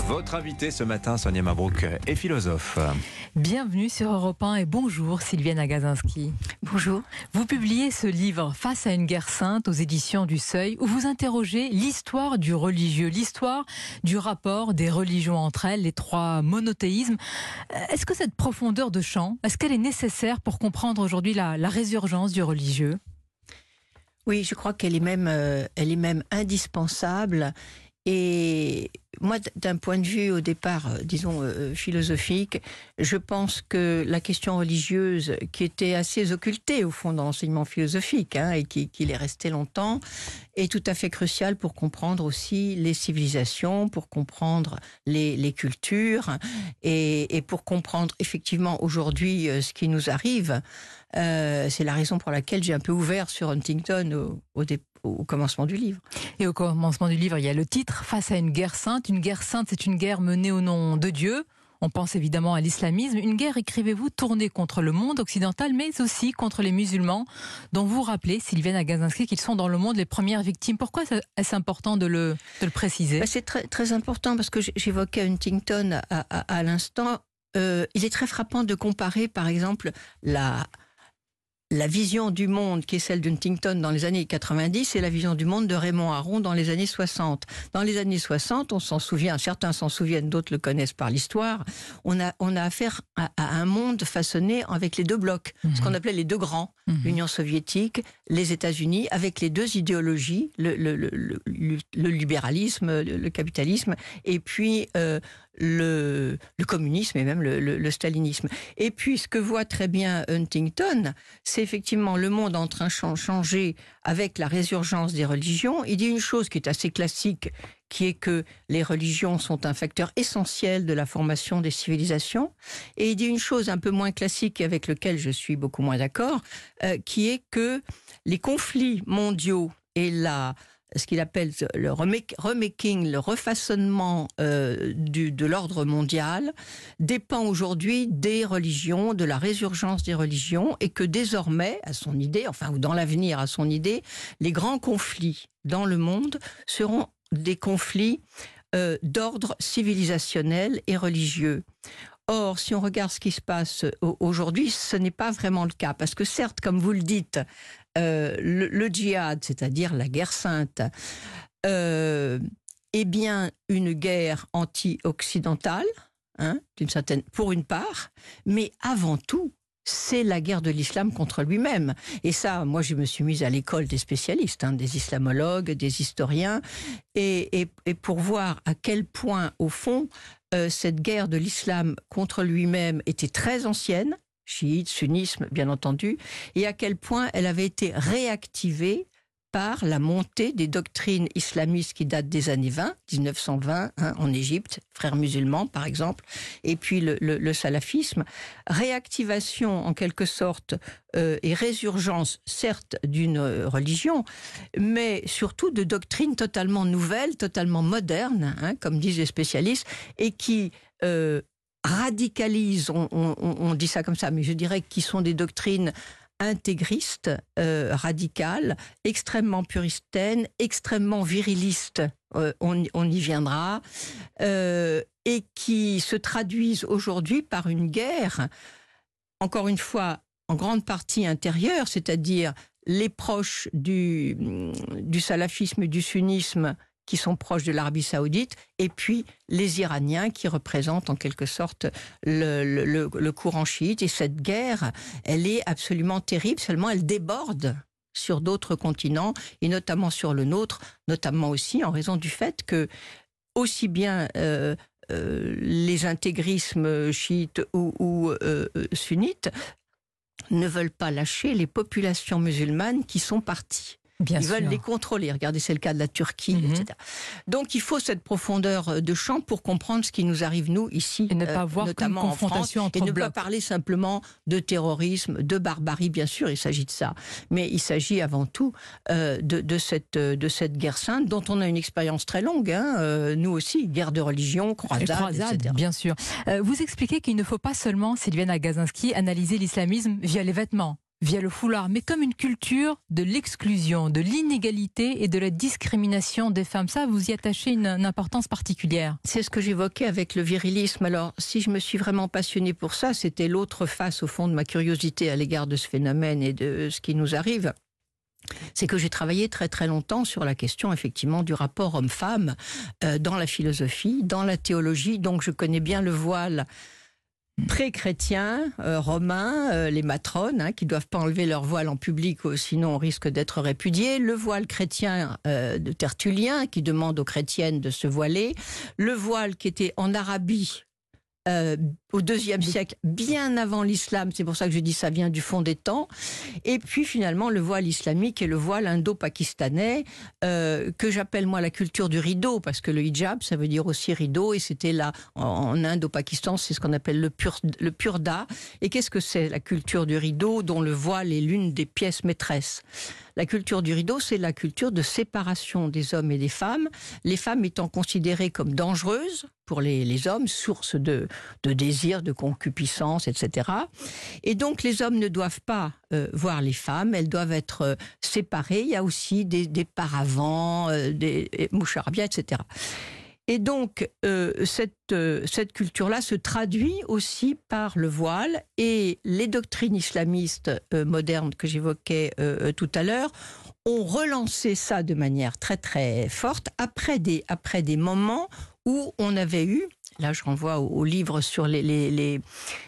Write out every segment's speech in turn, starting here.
Votre invité ce matin, Sonia Mabrouk, est philosophe. Bienvenue sur Europe 1 et bonjour Sylviane Agazinski. Bonjour. Vous publiez ce livre « Face à une guerre sainte » aux éditions du Seuil, où vous interrogez l'histoire du religieux, l'histoire du rapport des religions entre elles, les trois monothéismes. Est-ce que cette profondeur de champ, est-ce qu'elle est nécessaire pour comprendre aujourd'hui la résurgence du religieux ? Oui, je crois qu'elle est même indispensable. Et moi, d'un point de vue au départ, philosophique, je pense que la question religieuse, qui était assez occultée au fond dans l'enseignement philosophique, et qui est restée longtemps, est tout à fait cruciale pour comprendre aussi les civilisations, pour comprendre les cultures, et pour comprendre effectivement aujourd'hui ce qui nous arrive. C'est la raison pour laquelle j'ai un peu ouvert sur Huntington au commencement du livre. Et au commencement du livre, il y a le titre « Face à une guerre sainte ». Une guerre sainte, c'est une guerre menée au nom de Dieu. On pense évidemment à l'islamisme. Une guerre, écrivez-vous, tournée contre le monde occidental, mais aussi contre les musulmans, dont vous rappelez, Sylviane Agazinski, qu'ils sont dans le monde les premières victimes. Pourquoi est-ce important de le préciser ? C'est très, très important parce que j'évoquais Huntington à l'instant. Il est très frappant de comparer, par exemple, la vision du monde qui est celle d'Huntington dans les années 90 et la vision du monde de Raymond Aron dans les années 60. Dans les années 60, on s'en souvient, certains s'en souviennent, d'autres le connaissent par l'histoire, on a affaire à un monde façonné avec les deux blocs, ce qu'on appelait les deux grands, l'Union soviétique, les États-Unis, avec les deux idéologies, le libéralisme, le capitalisme, et puis le communisme et même le stalinisme. Et puis ce que voit très bien Huntington, c'est effectivement le monde en train de changer avec la résurgence des religions. Il dit une chose qui est assez classique, qui est que les religions sont un facteur essentiel de la formation des civilisations. Et il dit une chose un peu moins classique, avec laquelle je suis beaucoup moins d'accord, qui est que les conflits mondiaux et ce qu'il appelle le remaking, le refaçonnement de l'ordre mondial dépend aujourd'hui des religions, de la résurgence des religions, et que désormais, à son idée, ou dans l'avenir à son idée, les grands conflits dans le monde seront des conflits d'ordre civilisationnel et religieux. Or, si on regarde ce qui se passe aujourd'hui, ce n'est pas vraiment le cas. Parce que certes, comme vous le dites, le djihad, c'est-à-dire la guerre sainte, est bien une guerre anti-occidentale, pour une part, mais avant tout, c'est la guerre de l'islam contre lui-même. Et ça, moi, je me suis mise à l'école des spécialistes, des islamologues, des historiens, et pour voir à quel point, au fond, cette guerre de l'islam contre lui-même était très ancienne, chiite, sunnisme, bien entendu, et à quel point elle avait été réactivée par la montée des doctrines islamistes qui datent des années 1920, en Égypte, frères musulmans par exemple, et puis le salafisme. Réactivation en quelque sorte et résurgence certes d'une religion, mais surtout de doctrines totalement nouvelles, totalement modernes, comme disent les spécialistes, et qui radicalisent, on dit ça comme ça, mais je dirais qui sont des doctrines intégristes, radicales, extrêmement puritaines, extrêmement virilistes, on y viendra, et qui se traduisent aujourd'hui par une guerre, encore une fois, en grande partie intérieure, c'est-à-dire les proches du salafisme et du sunnisme qui sont proches de l'Arabie saoudite, et puis les Iraniens qui représentent en quelque sorte le courant chiite. Et cette guerre, elle est absolument terrible, seulement elle déborde sur d'autres continents, et notamment sur le nôtre, notamment aussi en raison du fait que, aussi bien les intégrismes chiites ou sunnites ne veulent pas lâcher les populations musulmanes qui sont parties. Ils veulent les contrôler. Regardez, c'est le cas de la Turquie, etc. Donc, il faut cette profondeur de champ pour comprendre ce qui nous arrive, nous, ici, et ne pas voir notamment comme en France, entre et ne blocs. pas parler simplement de terrorisme, de barbarie, bien sûr, il s'agit de ça. Mais il s'agit avant tout de cette guerre sainte, dont on a une expérience très longue, nous aussi, guerre de religion, croisade, etc. Bien sûr. Vous expliquez qu'il ne faut pas seulement, Sylviane Agazinski, analyser l'islamisme via les vêtements, via le foulard, mais comme une culture de l'exclusion, de l'inégalité et de la discrimination des femmes. Ça, vous y attachez une importance particulière. C'est ce que j'évoquais avec le virilisme. Alors, si je me suis vraiment passionnée pour ça, c'était l'autre face, au fond, de ma curiosité à l'égard de ce phénomène et de ce qui nous arrive. C'est que j'ai travaillé très très longtemps sur la question effectivement du rapport homme-femme dans la philosophie, dans la théologie. Donc je connais bien le voile pré-chrétien, romain, les matrones qui doivent pas enlever leur voile en public, sinon on risque d'être répudié. Le voile chrétien de Tertullien qui demande aux chrétiennes de se voiler. Le voile qui était en Arabie au IIe siècle, bien avant l'islam, c'est pour ça que je dis ça vient du fond des temps, et puis finalement le voile islamique et le voile indo-pakistanais, que j'appelle moi la culture du rideau, parce que le hijab ça veut dire aussi rideau, et c'était là, en Inde, au Pakistan, c'est ce qu'on appelle le purda. Et qu'est-ce que c'est la culture du rideau, dont le voile est l'une des pièces maîtresses? La culture du rideau, c'est la culture de séparation des hommes et des femmes, les femmes étant considérées comme dangereuses pour les hommes, source de désir, de concupiscence, etc. Et donc les hommes ne doivent pas voir les femmes, elles doivent être séparées. Il y a aussi des paravents, des moucharabia, etc. Et donc, cette culture-là se traduit aussi par le voile, et les doctrines islamistes modernes que j'évoquais tout à l'heure ont relancé ça de manière très très forte après des moments où on avait eu, là je renvoie au livre sur les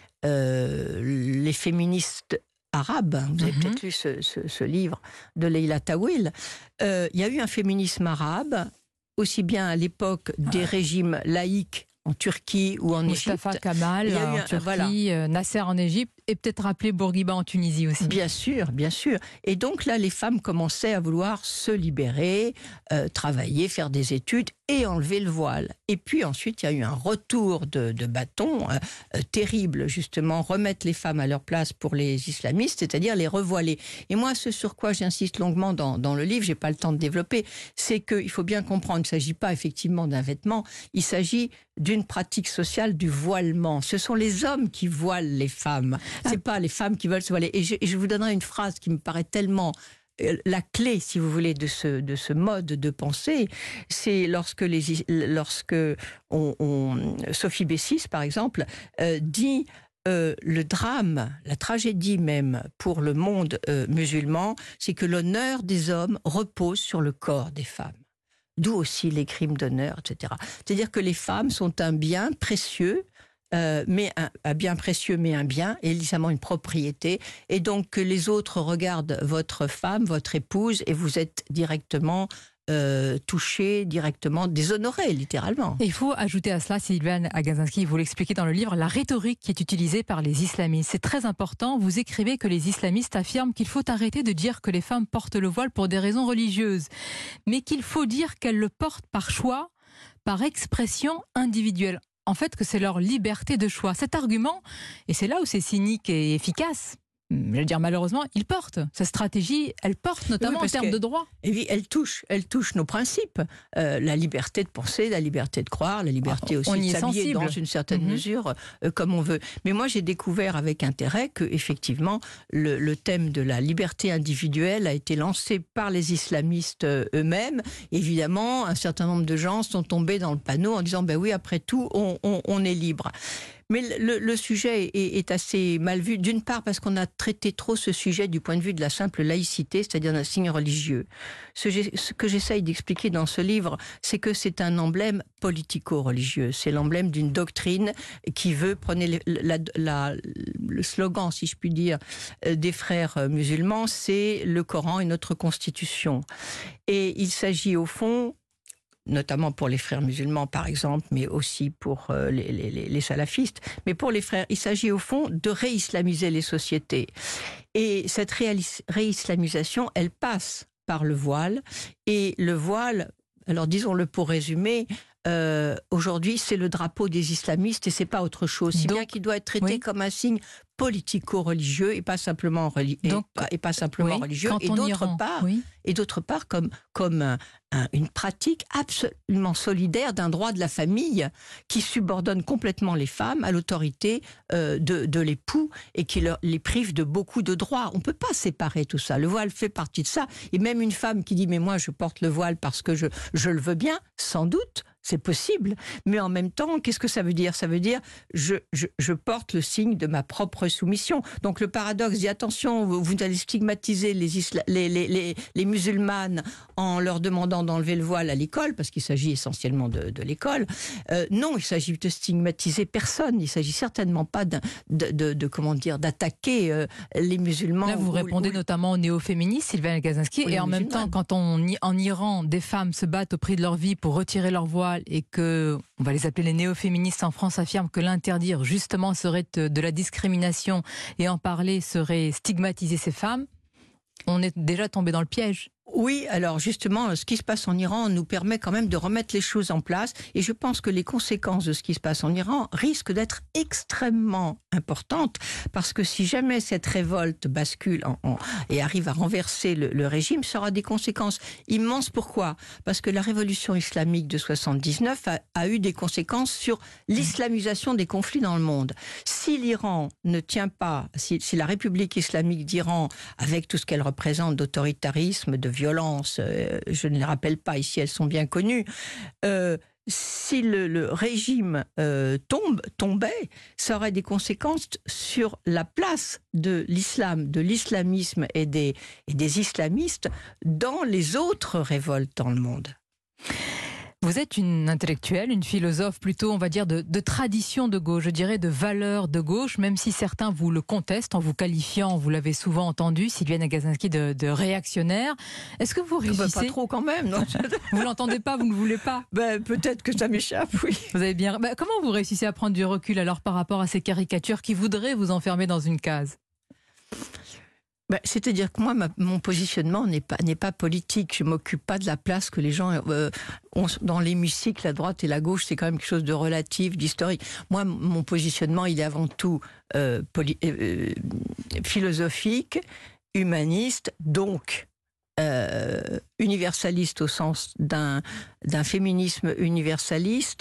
féministes arabes, vous avez peut-être lu ce livre de Leila Tawil, il y a eu un féminisme arabe, aussi bien à l'époque des régimes laïques en Turquie ou en Égypte. Mustafa Kemal en Turquie, Nasser en Égypte, et peut-être rappelé Bourguiba en Tunisie aussi. Bien sûr, bien sûr. Et donc là, les femmes commençaient à vouloir se libérer, travailler, faire des études et enlever le voile. Et puis ensuite, il y a eu un retour de bâton terrible, justement, remettre les femmes à leur place pour les islamistes, c'est-à-dire les revoiler. Et moi, ce sur quoi j'insiste longuement dans le livre, j'ai pas le temps de développer, c'est qu'il faut bien comprendre, il ne s'agit pas effectivement d'un vêtement, il s'agit d'une pratique sociale du voilement. Ce sont les hommes qui voilent les femmes, c'est pas les femmes qui veulent se voiler. Et je vous donnerai une phrase qui me paraît tellement la clé, si vous voulez, de ce mode de pensée, c'est lorsque Sophie Bessis, par exemple, dit le drame, la tragédie même pour le monde musulman, c'est que l'honneur des hommes repose sur le corps des femmes. D'où aussi les crimes d'honneur, etc. C'est-à-dire que les femmes sont un bien précieux, mais un bien précieux, mais un bien, et évidemment une propriété, et donc que les autres regardent votre femme, votre épouse, et vous êtes directement touché, directement déshonoré, littéralement. Et il faut ajouter à cela, Sylviane Agacinski, vous l'expliquez dans le livre, la rhétorique qui est utilisée par les islamistes. C'est très important, vous écrivez que les islamistes affirment qu'il faut arrêter de dire que les femmes portent le voile pour des raisons religieuses, mais qu'il faut dire qu'elles le portent par choix, par expression individuelle. En fait, que c'est leur liberté de choix. Cet argument, et c'est là où c'est cynique et efficace, je veux dire malheureusement, il porte. Sa stratégie, elle porte notamment en termes de droit. Et oui, elle touche nos principes. La liberté de penser, la liberté de croire, la liberté aussi de s'habiller dans une certaine mesure, comme on veut. Mais moi, j'ai découvert avec intérêt que, effectivement, le thème de la liberté individuelle a été lancé par les islamistes eux-mêmes. Évidemment, un certain nombre de gens sont tombés dans le panneau en disant, ben oui, après tout, on est libre. Mais le sujet est assez mal vu, d'une part parce qu'on a traité trop ce sujet du point de vue de la simple laïcité, c'est-à-dire d'un signe religieux. Ce que j'essaye d'expliquer dans ce livre, c'est que c'est un emblème politico-religieux. C'est l'emblème d'une doctrine qui veut, prenez le slogan, si je puis dire, des frères musulmans, c'est le Coran et notre Constitution. Et il s'agit au fond, notamment pour les frères musulmans par exemple, mais aussi pour les salafistes, mais pour les frères, il s'agit au fond de réislamiser les sociétés. Et cette réislamisation, elle passe par le voile, et le voile, alors disons-le pour résumer, aujourd'hui c'est le drapeau des islamistes et c'est pas autre chose, si bien qu'il doit être traité comme un signe politico-religieux et pas simplement, religieux. Et d'autre part, comme une pratique absolument solidaire d'un droit de la famille qui subordonne complètement les femmes à l'autorité de l'époux et qui les prive de beaucoup de droits. On ne peut pas séparer tout ça. Le voile fait partie de ça. Et même une femme qui dit « mais moi je porte le voile parce que je le veux bien », sans doute, c'est possible, mais en même temps, qu'est-ce que ça veut dire ? Ça veut dire je porte le signe de ma propre soumission. Donc le paradoxe dit attention, vous allez stigmatiser les musulmanes en leur demandant d'enlever le voile à l'école, parce qu'il s'agit essentiellement de l'école. Non, il s'agit de stigmatiser personne. Il s'agit certainement pas d'attaquer les musulmans. Là, vous répondez notamment aux néo-féministes, Sylviane Agacinski, et en même temps, quand en Iran, des femmes se battent au prix de leur vie pour retirer leur voile et que, on va les appeler les néo-féministes en France, affirment que l'interdire justement serait de la discrimination et en parler serait stigmatiser ces femmes, on est déjà tombé dans le piège. Oui, alors justement, ce qui se passe en Iran nous permet quand même de remettre les choses en place et je pense que les conséquences de ce qui se passe en Iran risquent d'être extrêmement importantes parce que si jamais cette révolte bascule et arrive à renverser le régime, ça aura des conséquences immenses. Pourquoi ? Parce que la révolution islamique de 79 a eu des conséquences sur l'islamisation des conflits dans le monde. Si l'Iran ne tient pas, si la République islamique d'Iran, avec tout ce qu'elle représente d'autoritarisme, de violence, je ne les rappelle pas ici, elles sont bien connues, si le régime tombait, ça aurait des conséquences sur la place de l'islam, de l'islamisme et des islamistes dans les autres révoltes dans le monde. Vous êtes une intellectuelle, une philosophe plutôt, on va dire, de tradition de gauche, je dirais de valeurs de gauche, même si certains vous le contestent en vous qualifiant, vous l'avez souvent entendu, Sylviane Agacinski, de réactionnaire. Est-ce que vous réussissez... Pas trop quand même, non. Vous l'entendez pas, vous ne voulez pas? Peut-être que ça m'échappe, oui. Vous avez bien... comment vous réussissez à prendre du recul alors par rapport à ces caricatures qui voudraient vous enfermer dans une case? C'est-à-dire que moi, mon positionnement n'est pas politique. Je ne m'occupe pas de la place que les gens ont dans l'hémicycle, la droite et la gauche. C'est quand même quelque chose de relatif, d'historique. Moi, mon positionnement, il est avant tout philosophique, humaniste, donc universaliste au sens d'un féminisme universaliste.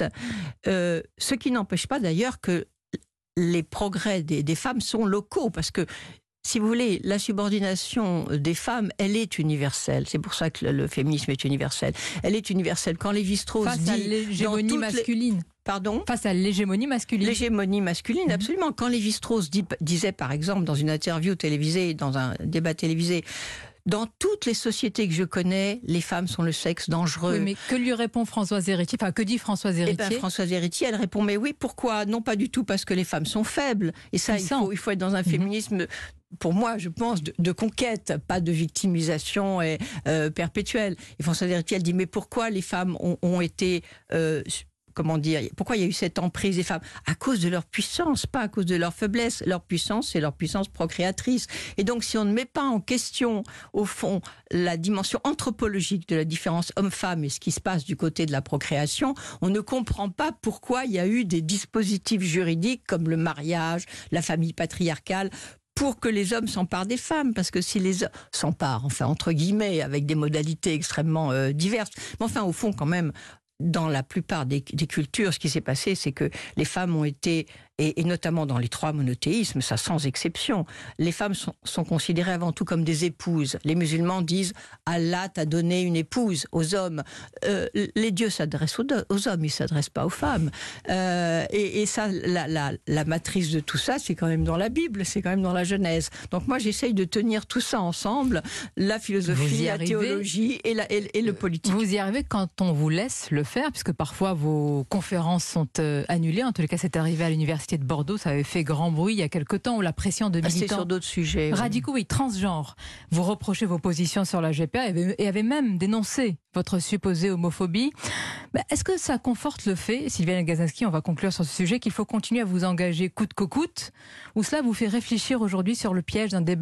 Ce qui n'empêche pas d'ailleurs que les progrès des femmes sont locaux, parce que si vous voulez, la subordination des femmes, elle est universelle. C'est pour ça que le féminisme est universel. Elle est universelle. Quand Lévi-Strauss dit... Face à l'hégémonie masculine. Pardon ? Face à l'hégémonie masculine. L'hégémonie masculine, absolument. Quand Lévi-Strauss disait, par exemple, dans une interview télévisée, dans un débat télévisé... Dans toutes les sociétés que je connais, les femmes sont le sexe dangereux. Oui, mais que lui répond Françoise Héritier ? Enfin, que dit Françoise Héritier ? Françoise Héritier, elle répond, mais oui, pourquoi ? Non, pas du tout, parce que les femmes sont faibles. Et ça, il faut être dans un féminisme, pour moi, je pense, de conquête, pas de victimisation perpétuelle. Et Françoise Héritier, elle dit, mais pourquoi les femmes ont été... pourquoi il y a eu cette emprise des femmes ? À cause de leur puissance, pas à cause de leur faiblesse. Leur puissance, c'est leur puissance procréatrice. Et donc, si on ne met pas en question, au fond, la dimension anthropologique de la différence homme-femme et ce qui se passe du côté de la procréation, on ne comprend pas pourquoi il y a eu des dispositifs juridiques comme le mariage, la famille patriarcale, pour que les hommes s'emparent des femmes, parce que si les hommes s'emparent, enfin, entre guillemets, avec des modalités extrêmement diverses, mais enfin, au fond, quand même, dans la plupart des cultures, ce qui s'est passé, c'est que les femmes ont été, et notamment dans les trois monothéismes, ça sans exception, les femmes sont considérées avant tout comme des épouses. Les musulmans disent « Allah t'a donné une épouse » aux hommes. Les dieux s'adressent aux hommes, ils ne s'adressent pas aux femmes. Et ça, la matrice de tout ça, c'est quand même dans la Bible, c'est quand même dans la Genèse. Donc moi, j'essaye de tenir tout ça ensemble, la philosophie, la théologie et le politique. Vous y arrivez quand on vous laisse le faire, puisque parfois vos conférences sont annulées. En tous les cas, c'est arrivé à l'université de Bordeaux, ça avait fait grand bruit il y a quelque temps, où la pression de militants... C'est sur d'autres sujets. Radicaux, oui, transgenres. Vous reprochez vos positions sur la GPA et avez même dénoncé votre supposée homophobie. Est-ce que ça conforte le fait, Sylviane Agacinski, on va conclure sur ce sujet, qu'il faut continuer à vous engager coûte que coûte, ou cela vous fait réfléchir aujourd'hui sur le piège d'un débat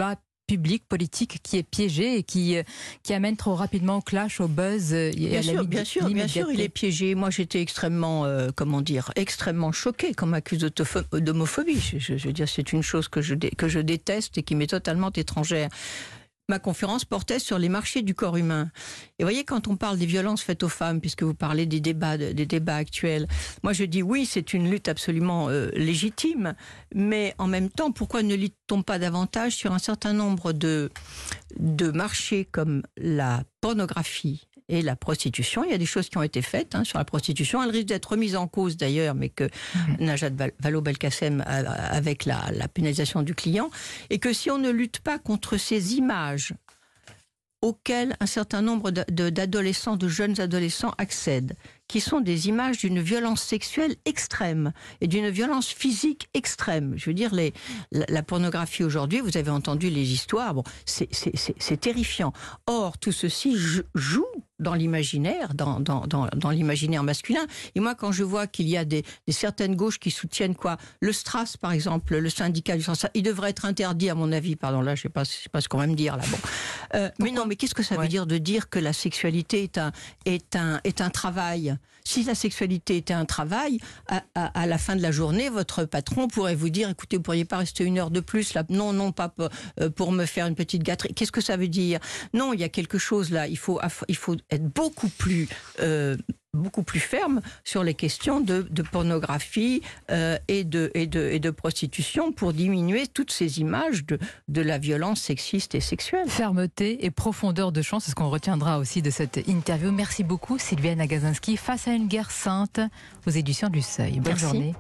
public, politique qui est piégé et qui amène trop rapidement au clash, au buzz. Bien sûr, il est piégé. Moi, j'étais extrêmement, extrêmement choquée qu'on m'accuse d'homophobie. Je veux dire, c'est une chose que je déteste et qui m'est totalement étrangère. Ma conférence portait sur les marchés du corps humain. Et vous voyez, quand on parle des violences faites aux femmes, puisque vous parlez des débats actuels, moi je dis oui, c'est une lutte absolument légitime, mais en même temps, pourquoi ne lutte-t-on pas davantage sur un certain nombre de marchés comme la pornographie et la prostitution? Il y a des choses qui ont été faites sur la prostitution. Elle risque d'être remise en cause d'ailleurs, mais que Najat Vallaud-Belkacem avec la pénalisation du client, et que si on ne lutte pas contre ces images auxquelles un certain nombre d'adolescents, de jeunes adolescents accèdent, qui sont des images d'une violence sexuelle extrême et d'une violence physique extrême. Je veux dire, la pornographie aujourd'hui, vous avez entendu les histoires, bon, c'est terrifiant. Or, tout ceci joue dans l'imaginaire, dans l'imaginaire masculin. Et moi, quand je vois qu'il y a des certaines gauches qui soutiennent le STRAS, par exemple, le syndicat du sens, il devrait être interdit, à mon avis. Pardon, là, je sais pas ce qu'on va me dire là. Bon, mais non, mais qu'est-ce que ça veut dire de dire que la sexualité est un travail? Si la sexualité était un travail, à la fin de la journée, votre patron pourrait vous dire, écoutez, vous ne pourriez pas rester 1 heure de plus là? Non, pas pour me faire une petite gâterie. Qu'est-ce que ça veut dire? Non, il y a quelque chose là. Il faut être beaucoup plus ferme sur les questions de pornographie et de prostitution pour diminuer toutes ces images de la violence sexiste et sexuelle. Fermeté et profondeur de champ, c'est ce qu'on retiendra aussi de cette interview. Merci beaucoup Sylviane Agacinski, Face à une guerre sainte, aux éditions du Seuil. Bonne journée.